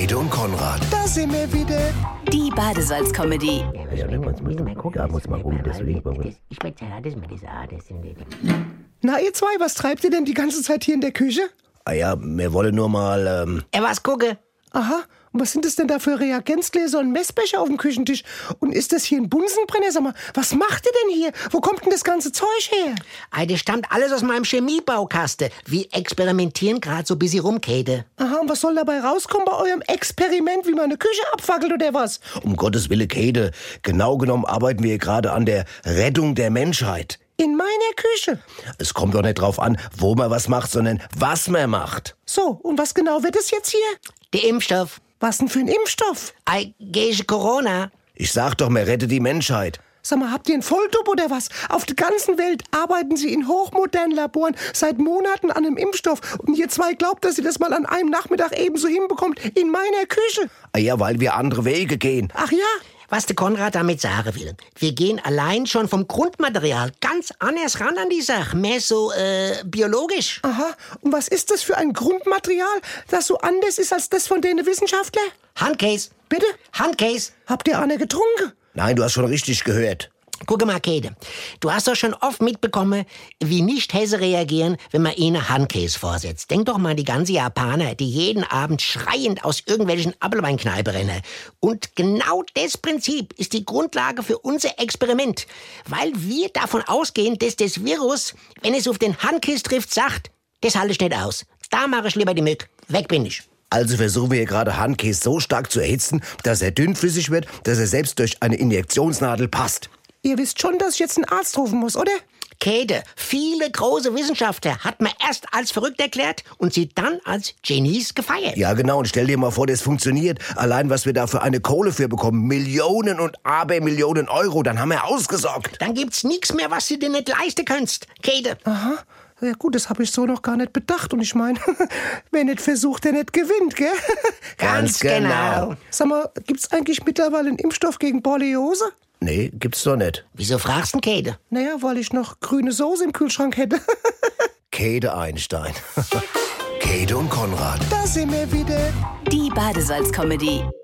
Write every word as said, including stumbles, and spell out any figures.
Käthe und Konrad. Da sind wir wieder. Die Badesalz-Comedy. Na, ihr zwei, was treibt ihr denn die ganze Zeit hier in der Küche? Ah ja, wir wollen nur mal, ähm... Er was gucke. Aha, und was sind das denn da für Reagenzgläser und Messbecher auf dem Küchentisch? Und ist das hier ein Bunsenbrenner? Sag mal, was macht ihr denn hier? Wo kommt denn das ganze Zeug her? Ei, das stammt alles aus meinem Chemiebaukasten. Wir experimentieren gerade so ein bisschen rum, Käthe. Aha, und was soll dabei rauskommen bei eurem Experiment, wie man eine Küche abfackelt oder was? Um Gottes Willen, Käthe, genau genommen arbeiten wir gerade an der Rettung der Menschheit. In meiner Küche? Es kommt doch nicht drauf an, wo man was macht, sondern was man macht. So, und was genau wird es jetzt hier? Der Impfstoff. Was denn für ein Impfstoff? Ei, gegen Corona. Ich sag doch, man rettet die Menschheit. Sag mal, habt ihr einen Volldub oder was? Auf der ganzen Welt arbeiten sie in hochmodernen Laboren seit Monaten an einem Impfstoff. Und ihr zwei glaubt, dass ihr das mal an einem Nachmittag ebenso hinbekommt in meiner Küche. Ah ja, weil wir andere Wege gehen. Ach ja? Was der Konrad damit sagen will. Wir gehen allein schon vom Grundmaterial ganz anders ran an die Sache. Mehr so, äh, biologisch. Aha, und was ist das für ein Grundmaterial, das so anders ist als das von den Wissenschaftlern? Handcase. Bitte? Handcase. Habt ihr eine getrunken? Nein, du hast schon richtig gehört. Guck mal, Käthe, du hast doch schon oft mitbekommen, wie Nicht-Hesse reagieren, wenn man ihnen Handkäse vorsetzt. Denk doch mal an die ganzen Japaner, die jeden Abend schreiend aus irgendwelchen Apfelweinkneipen rennen. Und genau das Prinzip ist die Grundlage für unser Experiment. Weil wir davon ausgehen, dass das Virus, wenn es auf den Handkäse trifft, sagt, das halte ich nicht aus. Da mache ich lieber die Mück. Weg bin ich. Also versuchen wir hier gerade Handkäse so stark zu erhitzen, dass er dünnflüssig wird, dass er selbst durch eine Injektionsnadel passt. Ihr wisst schon, dass ich jetzt einen Arzt rufen muss, oder? Käthe, viele große Wissenschaftler hat man erst als verrückt erklärt und sie dann als Genies gefeiert. Ja genau, und stell dir mal vor, das funktioniert. Allein was wir da für eine Kohle für bekommen, Millionen und Abermillionen Euro, dann haben wir ausgesorgt. Dann gibt's nichts mehr, was du dir nicht leisten kannst, Käthe. Aha. Ja gut, das habe ich so noch gar nicht bedacht. Und ich meine, wer nicht versucht, der nicht gewinnt, gell? Ganz genau. Sag mal, gibt's eigentlich mittlerweile einen Impfstoff gegen Borreliose? Nee, gibt's doch nicht. Wieso fragst du denn, Käthe? Naja, weil ich noch grüne Soße im Kühlschrank hätte. Käthe Einstein. Käthe und Konrad. Da sind wir wieder. Die Badesalz-Comedy.